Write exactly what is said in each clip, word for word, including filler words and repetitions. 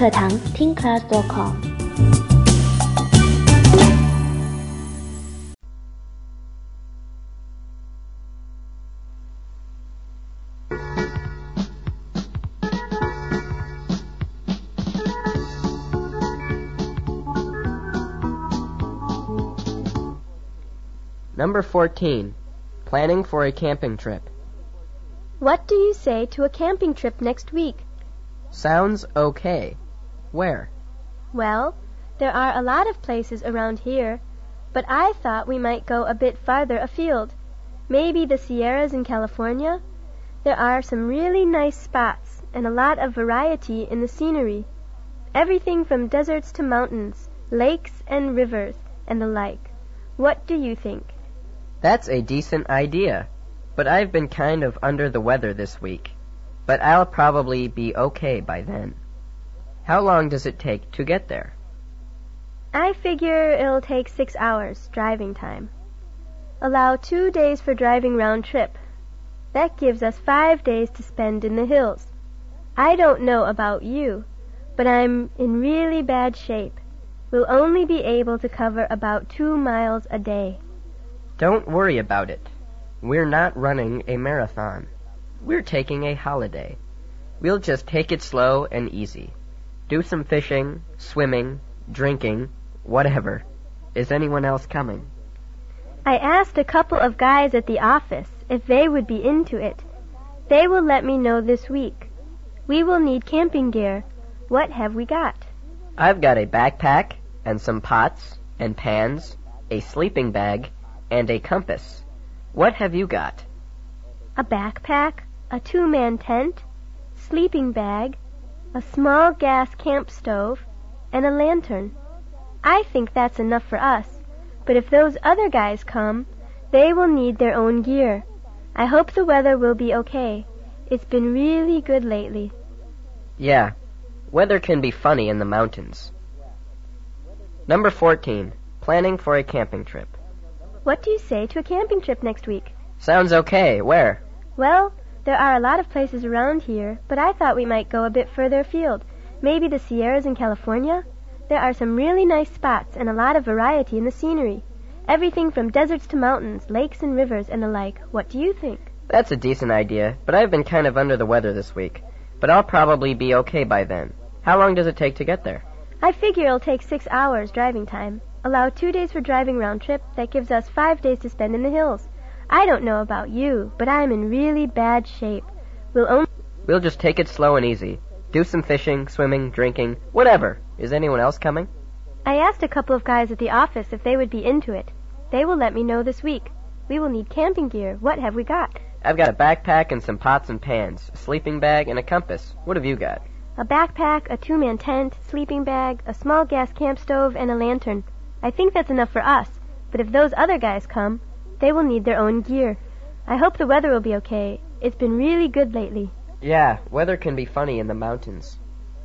课堂听 class dot com。 Number fourteen. Planning for a camping trip. What do you say to a camping trip next week? Sounds okay. Where? Well, there are a lot of places around here, but I thought we might go a bit farther afield. Maybe the Sierras in California? There are some really nice spots and a lot of variety in the scenery. Everything from deserts to mountains, lakes and rivers, and the like. What do you think? That's a decent idea, but I've been kind of under the weather this week. But I'll probably be okay by then. How long does it take to get there? I figure it'll take six hours driving time. Allow two days for driving round trip. That gives us five days to spend in the hills. I don't know about you, but I'm in really bad shape. We'll only be able to cover about two miles a day. Don't worry about it. We're not running a marathon. We're taking a holiday. We'll just take it slow and easy. Do some fishing, swimming, drinking, whatever. Is anyone else coming? I asked a couple of guys at the office if they would be into it. They will let me know this week. We will need camping gear. What have we got? I've got a backpack and some pots and pans, a sleeping bag, and a compass. What have you got? A backpack, a two-man tent, sleeping bag, a small gas camp stove, and a lantern. I think that's enough for us, but if those other guys come, they will need their own gear. I hope the weather will be okay. It's been really good lately. Yeah, weather can be funny in the mountains. Number fourteen. Planning for a camping trip. What do you say to a camping trip next week? Sounds okay. Where? Well, there are a lot of places around here, but I thought we might go a bit further afield. Maybe the Sierras in California? There are some really nice spots and a lot of variety in the scenery. Everything from deserts to mountains, lakes and rivers, and the like. What do you think? That's a decent idea, but I've been kind of under the weather this week. But I'll probably be okay by then. How long does it take to get there? I figure it'll take six hours driving time. Allow two days for driving round trip. That gives us five days to spend in the hills. I don't know about you, but I'm in really bad shape. We'll only... We'll just take it slow and easy. Do some fishing, swimming, drinking, whatever. Is anyone else coming? I asked a couple of guys at the office if they would be into it. They will let me know this week. We will need camping gear. What have we got? I've got a backpack and some pots and pans, a sleeping bag, and a compass. What have you got? A backpack, a two-man tent, sleeping bag, a small gas camp stove, and a lantern. I think that's enough for us, but if those other guys come, they will need their own gear. I hope the weather will be okay. It's been really good lately. Yeah, weather can be funny in the mountains.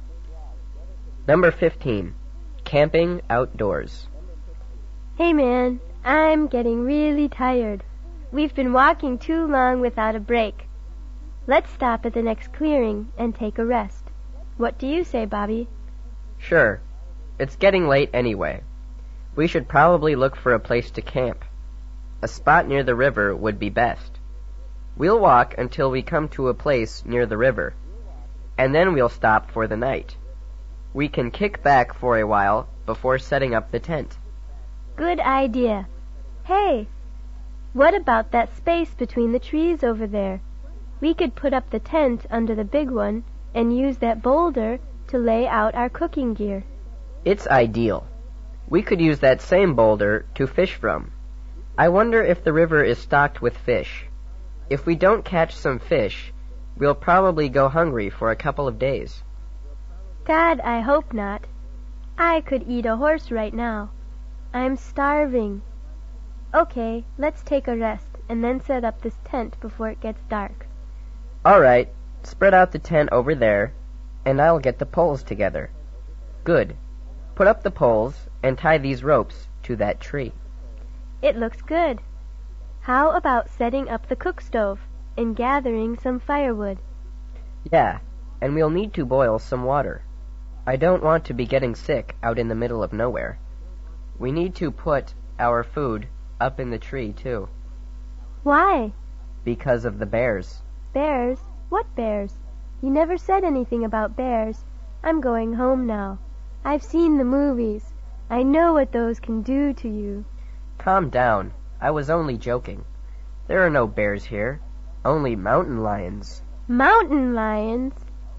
Number fifteen. Camping outdoors. Hey man, I'm getting really tired. We've been walking too long without a break. Let's stop at the next clearing and take a rest. What do you say, Bobby? Sure. It's getting late anyway. We should probably look for a place to camp. A spot near the river would be best. We'll walk until we come to a place near the river, and then we'll stop for the night. We can kick back for a while before setting up the tent. Good idea. Hey, what about that space between the trees over there? We could put up the tent under the big one and use that boulder to lay out our cooking gear. It's ideal. We could use that same boulder to fish from. I wonder if the river is stocked with fish. If we don't catch some fish, we'll probably go hungry for a couple of days. God, I hope not. I could eat a horse right now. I'm starving. Okay, let's take a rest and then set up this tent before it gets dark. All right, spread out the tent over there, and I'll get the poles together. Good. Put up the poles and tie these ropes to that tree. It looks good. How about setting up the cook stove and gathering some firewood? Yeah, and we'll need to boil some water. I don't want to be getting sick out in the middle of nowhere. We need to put our food up in the tree, too. Why? Because of the bears. Bears? What bears? You never said anything about bears. I'm going home now. I've seen the movies. I know what those can do to you. Calm down. I was only joking. There are no bears here. Only mountain lions. Mountain lions?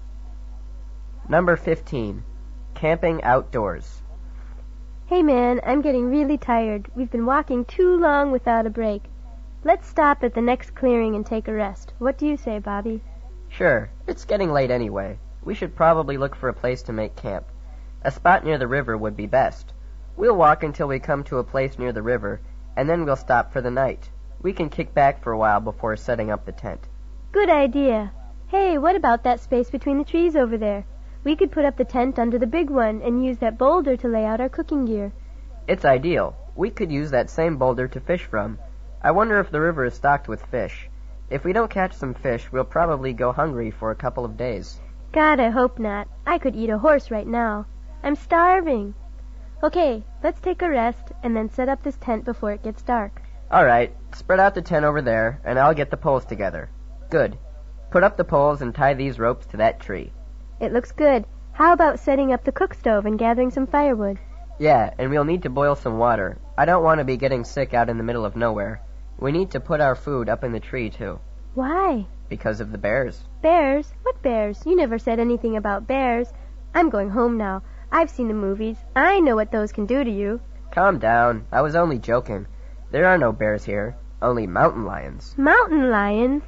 Number fifteen. Camping outdoors. Hey man, I'm getting really tired. We've been walking too long without a break. Let's stop at the next clearing and take a rest. What do you say, Bobby? Sure. It's getting late anyway. We should probably look for a place to make camp. A spot near the river would be best. We'll walk until we come to a place near the river, and then we'll stop for the night. We can kick back for a while before setting up the tent. Good idea. Hey, what about that space between the trees over there? We could put up the tent under the big one and use that boulder to lay out our cooking gear. It's ideal. We could use that same boulder to fish from. I wonder if the river is stocked with fish. If we don't catch some fish, we'll probably go hungry for a couple of days. God, I hope not. I could eat a horse right now. I'm starving. Okay, let's take a rest and then set up this tent before it gets dark. All right, spread out the tent over there, and I'll get the poles together. Good. Put up the poles and tie these ropes to that tree. It looks good. How about setting up the cook stove and gathering some firewood? Yeah, and we'll need to boil some water. I don't want to be getting sick out in the middle of nowhere. We need to put our food up in the tree, too. Why? Because of the bears. Bears? What bears? You never said anything about bears. I'm going home now. I've seen the movies. I know what those can do to you. Calm down. I was only joking. There are no bears here. Only mountain lions. Mountain lions?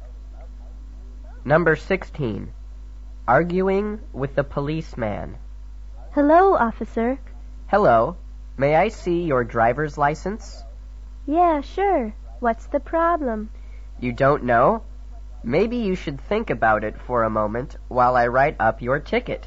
Number sixteen. Arguing with the policeman. Hello, officer. Hello. May I see your driver's license? Yeah, sure. What's the problem? You don't know? Maybe you should think about it for a moment while I write up your ticket.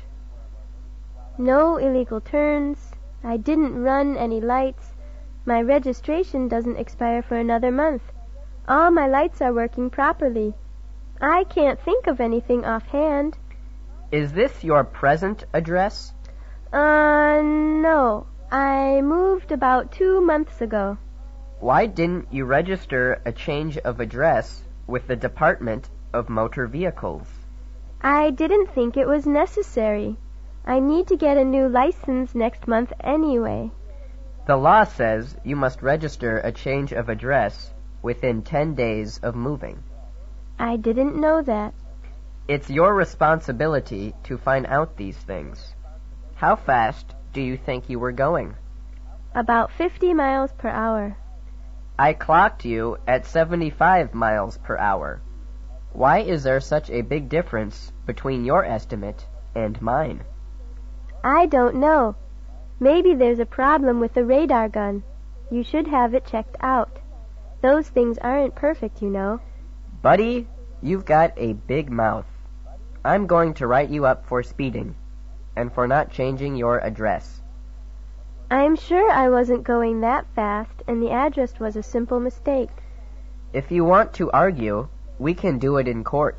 No illegal turns. I didn't run any lights. My registration doesn't expire for another month. All my lights are working properly. I can't think of anything offhand. Is this your present address? Uh, no. I moved about two months ago. Why didn't you register a change of address with the Department of Motor Vehicles? I didn't think it was necessary. I need to get a new license next month anyway. The law says you must register a change of address within ten days of moving. I didn't know that. It's your responsibility to find out these things. How fast do you think you were going? About fifty miles per hour. I clocked you at seventy-five miles per hour. Why is there such a big difference between your estimate and mine? I don't know. Maybe there's a problem with the radar gun. You should have it checked out. Those things aren't perfect, you know. Buddy, you've got a big mouth. I'm going to write you up for speeding and for not changing your address. I'm sure I wasn't going that fast, and the address was a simple mistake. If you want to argue, we can do it in court.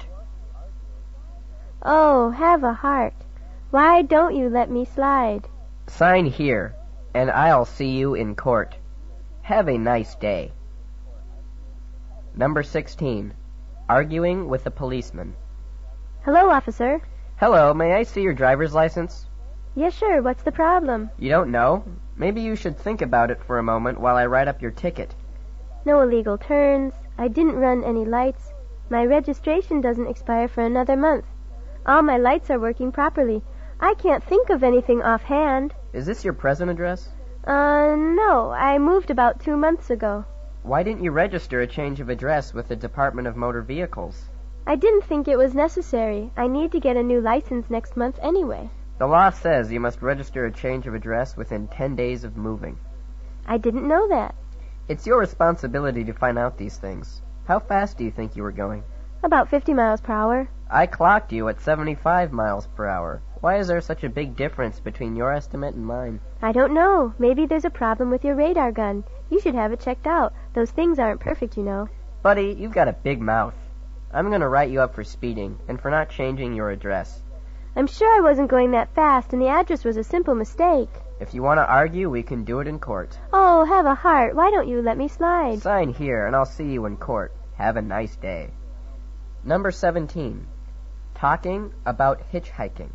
Oh, have a heart. Why don't you let me slide? Sign here, and I'll see you in court. Have a nice day. Number sixteen. Arguing with a policeman. Hello, officer. Hello, may I see your driver's license? Yes, sure. What's the problem? You don't know? Maybe you should think about it for a moment while I write up your ticket. No illegal turns. I didn't run any lights. My registration doesn't expire for another month. All my lights are working properly. I can't think of anything offhand. Is this your present address? Uh, no. I moved about two months ago. Why didn't you register a change of address with the Department of Motor Vehicles? I didn't think it was necessary. I need to get a new license next month anyway. The law says you must register a change of address within ten days of moving. I didn't know that. It's your responsibility to find out these things. How fast do you think you were going? About fifty miles per hour. I clocked you at seventy-five miles per hour. Why is there such a big difference between your estimate and mine? I don't know. Maybe there's a problem with your radar gun. You should have it checked out. Those things aren't perfect, you know. Buddy, you've got a big mouth. I'm going to write you up for speeding and for not changing your address. I'm sure I wasn't going that fast, and the address was a simple mistake. If you want to argue, we can do it in court. Oh, have a heart. Why don't you let me slide? Sign here, and I'll see you in court. Have a nice day. Number seventeen. Talking about hitchhiking.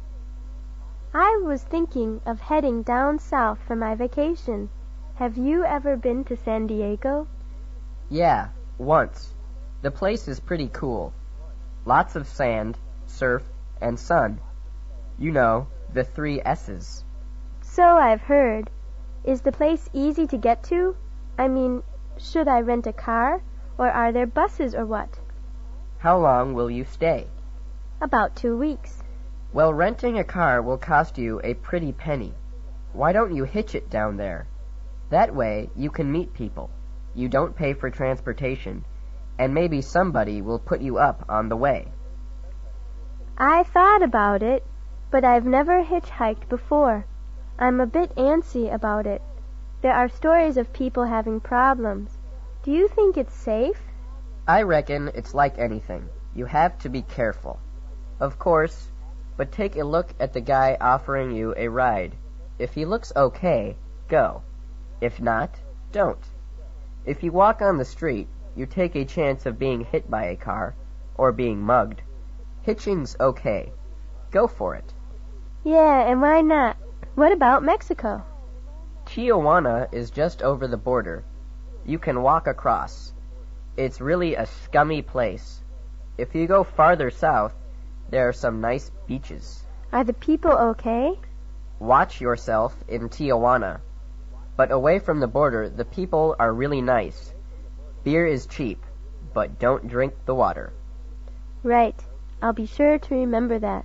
I was thinking of heading down south for my vacation. Have you ever been to San Diego? Yeah, once. The place is pretty cool. Lots of sand, surf, and sun. You know, the three S's. So I've heard. Is the place easy to get to? I mean, should I rent a car, or are there buses or what? How long will you stay? About two weeks. Well, renting a car will cost you a pretty penny. Why don't you hitch it down there? That way, you can meet people. You don't pay for transportation, and maybe somebody will put you up on the way. I thought about it, but I've never hitchhiked before. I'm a bit antsy about it. There are stories of people having problems. Do you think it's safe? I reckon it's like anything. You have to be careful. Of course, but take a look at the guy offering you a ride. If he looks okay, go. If not, don't. If you walk on the street, you take a chance of being hit by a car or being mugged. Hitching's okay. Go for it. Yeah, and why not? What about Mexico? Tijuana is just over the border. You can walk across. It's really a scummy place. If you go farther south, there are some nice beaches. Are the people okay? Watch yourself in Tijuana. But away from the border, the people are really nice. Beer is cheap, but don't drink the water. Right. I'll be sure to remember that.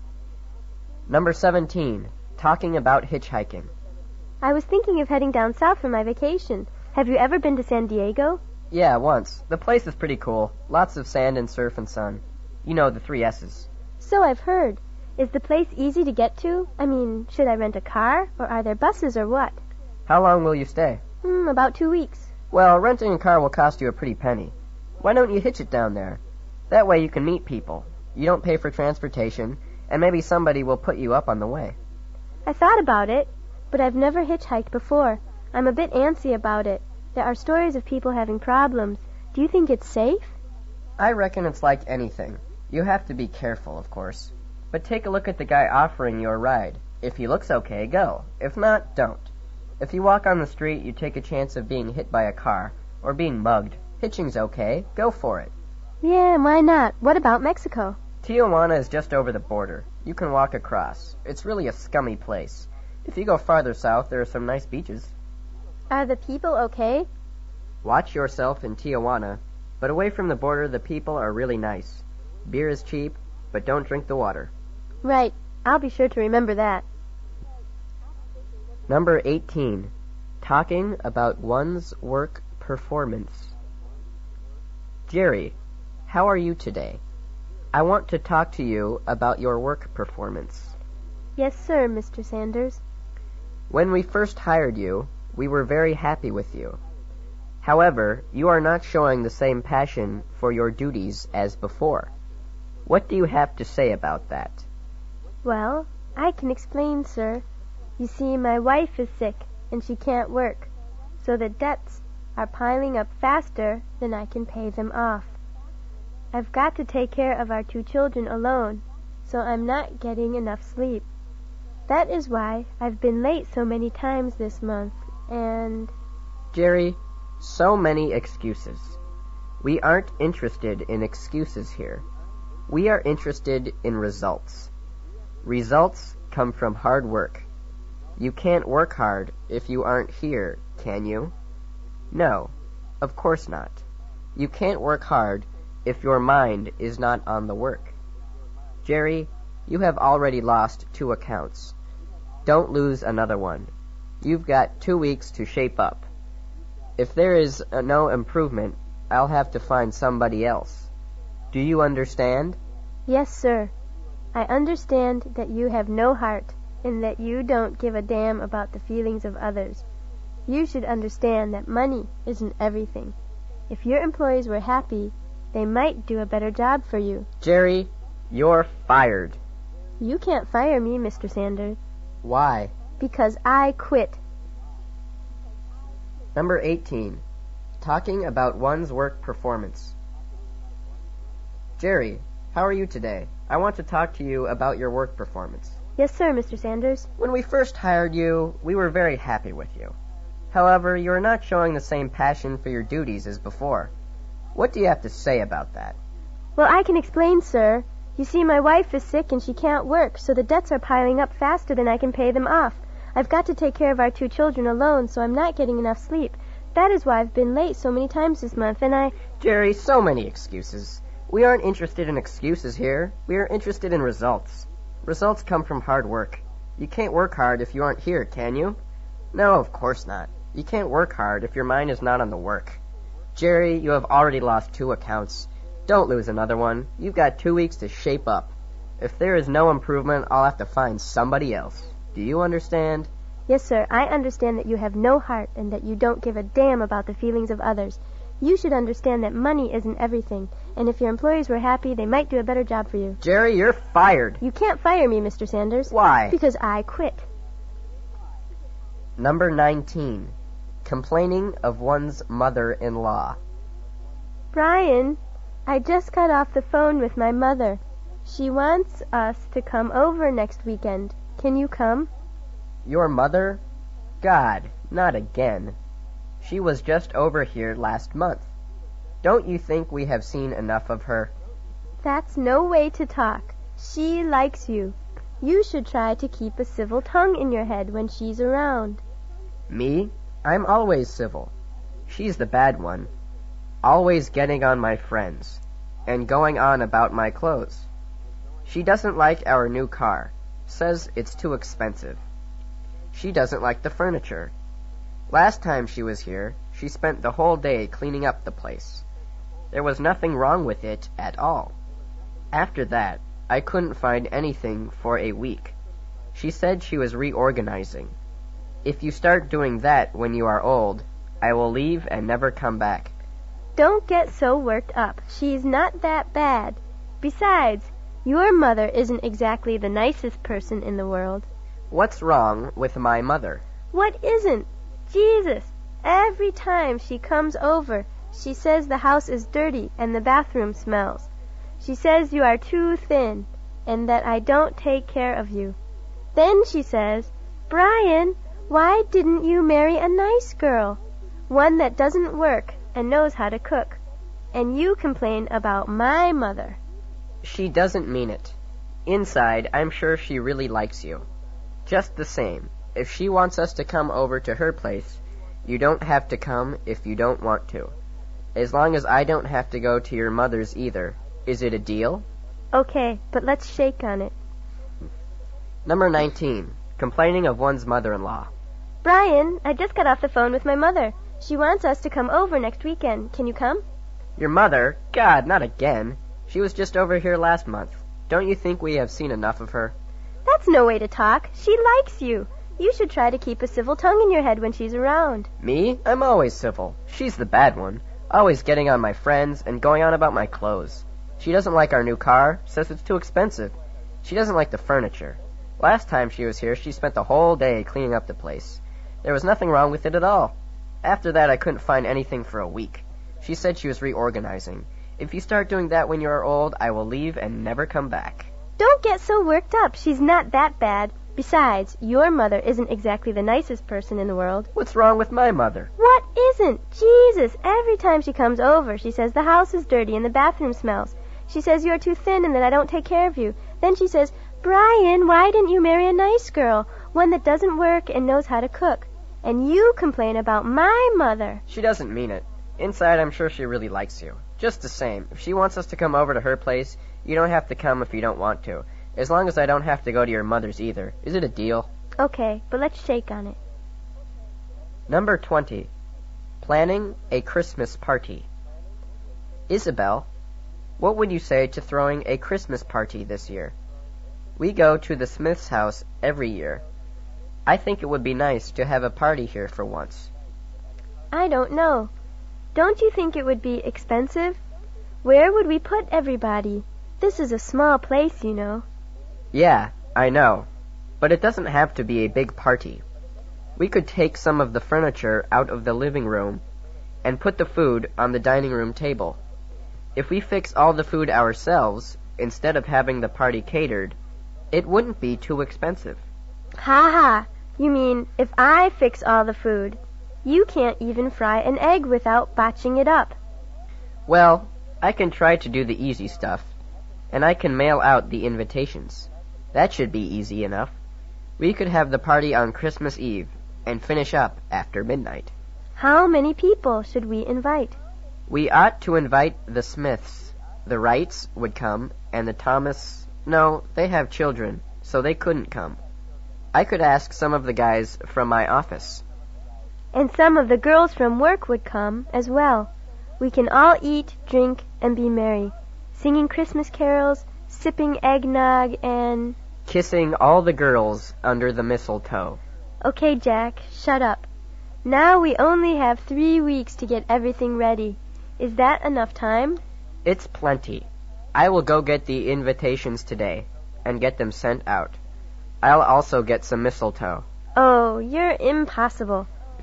Number seventeen. Talking about hitchhiking. I was thinking of heading down south for my vacation. Have you ever been to San Diego? Yeah, once. The place is pretty cool. Lots of sand and surf and sun. You know, the three S's. So I've heard. Is the place easy to get to? I mean, should I rent a car, or are there buses or what? How long will you stay? Hmm, about two weeks. Well, renting a car will cost you a pretty penny. Why don't you hitch it down there? That way you can meet people. You don't pay for transportation, and maybe somebody will put you up on the way. I thought about it, but I've never hitchhiked before. I'm a bit antsy about it. There are stories of people having problems. Do you think it's safe? I reckon it's like anything. You have to be careful, of course. But take a look at the guy offering you a ride. If he looks okay, go. If not, don't. If you walk on the street, you take a chance of being hit by a car, or being mugged. Hitching's okay. Go for it. Yeah, why not? What about Mexico? Tijuana is just over the border. You can walk across. It's really a scummy place. If you go farther south, there are some nice beaches. Are the people okay? Watch yourself in Tijuana, but away from the border, the people are really nice. Beer is cheap, but don't drink the water. Right. I'll be sure to remember that. Number eighteen. Talking about one's work performance. Jerry, how are you today? I want to talk to you about your work performance. Yes, sir, Mister Sanders. When we first hired you, we were very happy with you. However, you are not showing the same passion for your duties as before. What do you have to say about that? Well, I can explain, sir. You see, my wife is sick, and she can't work, so the debts are piling up faster than I can pay them off. I've got to take care of our two children alone, so I'm not getting enough sleep. That is why I've been late so many times this month, and... Jerry, so many excuses. We aren't interested in excuses here. We are interested in results. Results come from hard work. You can't work hard if you aren't here, can you? No, of course not. You can't work hard if your mind is not on the work. Jerry, you have already lost two accounts. Don't lose another one. You've got two weeks to shape up. If there is uh, no improvement, I'll have to find somebody else. Do you understand? Yes, sir. I understand that you have no heart and that you don't give a damn about the feelings of others. You should understand that money isn't everything. If your employees were happy, they might do a better job for you. Jerry, you're fired. You can't fire me, Mister Sanders. Why? Because I quit. Number eighteen. Talking about one's work performance. Jerry, how are you today? I want to talk to you about your work performance. Yes, sir, Mister Sanders. When we first hired you, we were very happy with you. However, you are not showing the same passion for your duties as before. What do you have to say about that? Well, I can explain, sir. You see, my wife is sick and she can't work, so the debts are piling up faster than I can pay them off. I've got to take care of our two children alone, so I'm not getting enough sleep. That is why I've been late so many times this month, and I... Jerry, so many excuses. We aren't interested in excuses here. We are interested in results. Results come from hard work. You can't work hard if you aren't here, can you? No, of course not. You can't work hard if your mind is not on the work. Jerry, you have already lost two accounts. Don't lose another one. You've got two weeks to shape up. If there is no improvement, I'll have to find somebody else. Do you understand? Yes, sir, I understand that you have no heart and that you don't give a damn about the feelings of others. You should understand that money isn't everything, and if your employees were happy, they might do a better job for you. Jerry, you're fired. You can't fire me, Mister Sanders. Why? Because I quit. Number nineteen. Complaining of one's mother-in-law. Brian, I just got off the phone with my mother. She wants us to come over next weekend. Can you come? Your mother? God, not again. She was just over here last month. Don't you think we have seen enough of her? That's no way to talk. She likes you. You should try to keep a civil tongue in your head when she's around. Me? I'm always civil. She's the bad one. Always getting on my friends, and going on about my clothes. She doesn't like our new car. Says it's too expensive. She doesn't like the furniture. Last time she was here, she spent the whole day cleaning up the place. There was nothing wrong with it at all. After that, I couldn't find anything for a week. She said she was reorganizing. If you start doing that when you are old, I will leave and never come back. Don't get so worked up. She's not that bad. Besides, your mother isn't exactly the nicest person in the world. What's wrong with my mother? What isn't? Jesus! Every time she comes over, she says the house is dirty and the bathroom smells. She says you are too thin and that I don't take care of you. Then she says, Brian, why didn't you marry a nice girl? One that doesn't work and knows how to cook. And you complain about my mother. She doesn't mean it. Inside, I'm sure she really likes you. Just the same, if she wants us to come over to her place, you don't have to come if you don't want to. As long as I don't have to go to your mother's either. Is it a deal? Okay, but let's shake on it. Number nineteen. Complaining of one's mother-in-law. Brian, I just got off the phone with my mother. She wants us to come over next weekend. Can you come? Your mother? God, not again. She was just over here last month. Don't you think we have seen enough of her? That's no way to talk. She likes you. You should try to keep a civil tongue in your head when she's around. Me? I'm always civil. She's the bad one. Always getting on my friends and going on about my clothes. She doesn't like our new car, says it's too expensive. She doesn't like the furniture. Last time she was here, she spent the whole day cleaning up the place. There was nothing wrong with it at all. After that, I couldn't find anything for a week. She said she was reorganizing. If you start doing that when you are old, I will leave and never come back. Don't get so worked up. She's not that bad. Besides, your mother isn't exactly the nicest person in the world. What's wrong with my mother? What isn't? Jesus, every time she comes over, she says the house is dirty and the bathroom smells. She says you're too thin and that I don't take care of you. Then she says, Brian, why didn't you marry a nice girl, one that doesn't work and knows how to cook? And you complain about my mother. She doesn't mean it. Inside, I'm sure she really likes you. Just the same, if she wants us to come over to her place, you don't have to come if you don't want to. As long as I don't have to go to your mother's either. Is it a deal? Okay, but let's shake on it. Number twenty. Planning a Christmas party. Isabel, what would you say to throwing a Christmas party this year? We go to the Smith's house every year. I think it would be nice to have a party here for once. I don't know. Don't you think it would be expensive? Where would we put everybody? This is a small place, you know. Yeah, I know. But it doesn't have to be a big party. We could take some of the furniture out of the living room and put the food on the dining room table. If we fix all the food ourselves, instead of having the party catered, it wouldn't be too expensive. Ha ha! You mean if I fix all the food? You can't even fry an egg without botching it up. Well, I can try to do the easy stuff, and I can mail out the invitations. That should be easy enough. We could have the party on Christmas Eve and finish up after midnight. How many people should we invite? We ought to invite the Smiths. The Wrights would come, and the Thomas... No, they have children, so they couldn't come. I could ask some of the guys from my office. And some of the girls from work would come as well. We can all eat, drink, and be merry, singing Christmas carols, sipping eggnog, and... kissing all the girls under the mistletoe. Okay, Jack, shut up. Now we only have three weeks to get everything ready. Is that enough time? It's plenty. I will go get the invitations today and get them sent out. I'll also get some mistletoe. Oh, you're impossible.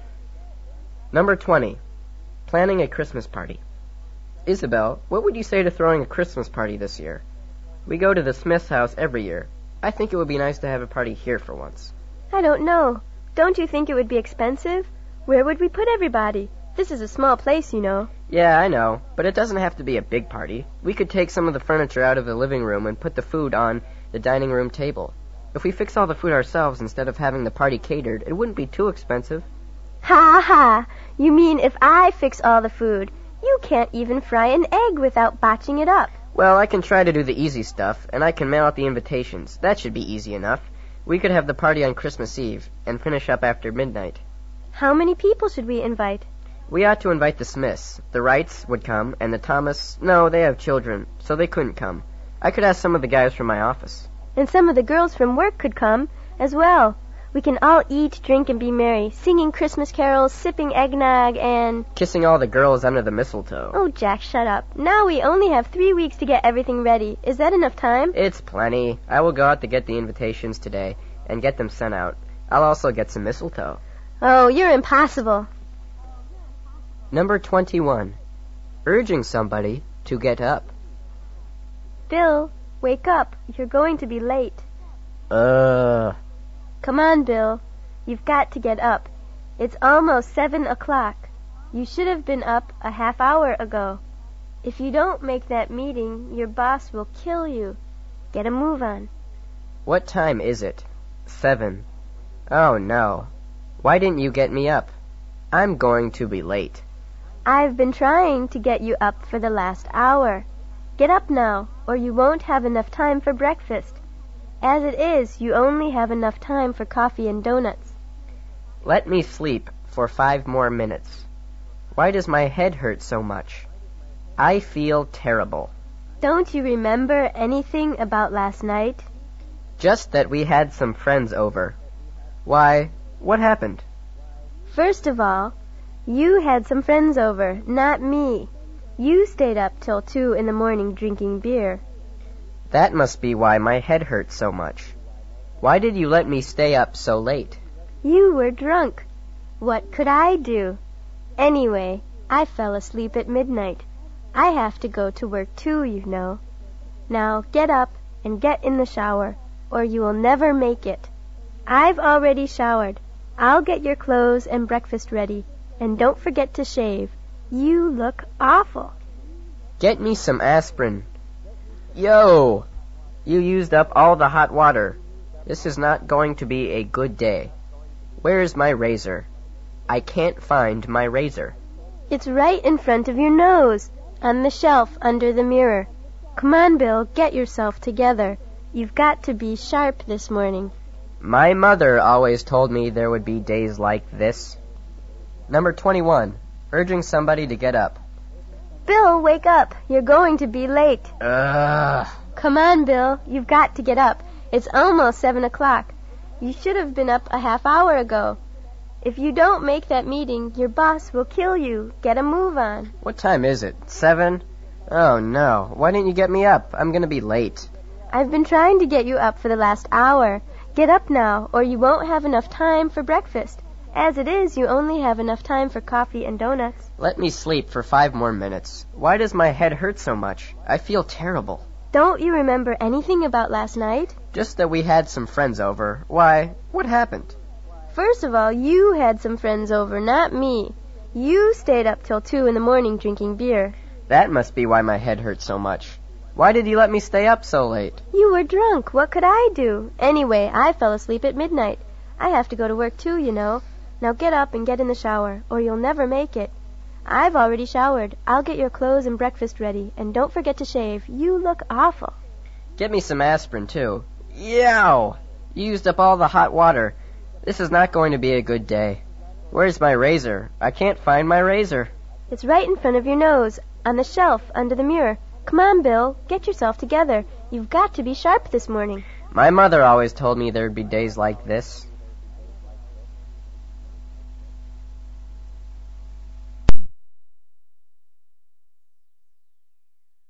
Number twenty. Planning a Christmas party. Isabel, what would you say to throwing a Christmas party this year? We go to the Smith's house every year. I think it would be nice to have a party here for once. I don't know. Don't you think it would be expensive? Where would we put everybody? This is a small place, you know. Yeah, I know, but it doesn't have to be a big party. We could take some of the furniture out of the living room and put the food on the dining room table. If we fix all the food ourselves instead of having the party catered, it wouldn't be too expensive. Ha ha! You mean if I fix all the food? You can't even fry an egg without botching it up. Well, I can try to do the easy stuff, and I can mail out the invitations. That should be easy enough. We could have the party on Christmas Eve and finish up after midnight. How many people should we invite? We ought to invite the Smiths. The Wrights would come, and the Thomas... No, they have children, so they couldn't come. I could ask some of the guys from my office. And some of the girls from work could come as well. We can all eat, drink, and be merry, singing Christmas carols, sipping eggnog, and... kissing all the girls under the mistletoe. Oh, Jack, shut up. Now we only have three weeks to get everything ready. Is that enough time? It's plenty. I will go out to get the invitations today and get them sent out. I'll also get some mistletoe. Oh, you're impossible. Number twenty-one. Urging somebody to get up. Bill, wake up. You're going to be late. Uh... Come on, Bill. You've got to get up. It's almost seven o'clock. You should have been up a half hour ago. If you don't make that meeting, your boss will kill you. Get a move on. What time is it? Seven. Oh, no. Why didn't you get me up? I'm going to be late. I've been trying to get you up for the last hour. Get up now, or you won't have enough time for breakfast. As it is, you only have enough time for coffee and donuts. Let me sleep for five more minutes. Why does my head hurt so much? I feel terrible. Don't you remember anything about last night? Just that we had some friends over. Why, what happened? First of all, you had some friends over, not me. You stayed up till two in the morning drinking beer. That must be why my head hurts so much. Why did you let me stay up so late? You were drunk. What could I do? Anyway, I fell asleep at midnight. I have to go to work too, you know. Now get up and get in the shower, or you will never make it. I've already showered. I'll get your clothes and breakfast ready, and don't forget to shave. You look awful. Get me some aspirin. Yo! You used up all the hot water. This is not going to be a good day. Where's my razor? I can't find my razor. It's right in front of your nose, on the shelf under the mirror. Come on, Bill, get yourself together. You've got to be sharp this morning. My mother always told me there would be days like this. Number twenty-one. Urging somebody to get up. Bill, wake up. You're going to be late. Ugh. Come on, Bill. You've got to get up. It's almost seven o'clock. You should have been up a half hour ago. If you don't make that meeting, your boss will kill you. Get a move on. What time is it? Seven? Oh, no. Why didn't you get me up? I'm going to be late. I've been trying to get you up for the last hour. Get up now, or you won't have enough time for breakfast. As it is, you only have enough time for coffee and donuts. Let me sleep for five more minutes. Why does my head hurt so much? I feel terrible. Don't you remember anything about last night? Just that we had some friends over. Why, what happened? First of all, you had some friends over, not me. You stayed up till two in the morning drinking beer. That must be why my head hurts so much. Why did you let me stay up so late? You were drunk. What could I do? Anyway, I fell asleep at midnight. I have to go to work too, you know. Now get up and get in the shower, or you'll never make it. I've already showered. I'll get your clothes and breakfast ready, and don't forget to shave. You look awful. Get me some aspirin, too. Yow! You used up all the hot water. This is not going to be a good day. Where's my razor? I can't find my razor. It's right in front of your nose, on the shelf under the mirror. Come on, Bill. Get yourself together. You've got to be sharp this morning. My mother always told me there'd be days like this.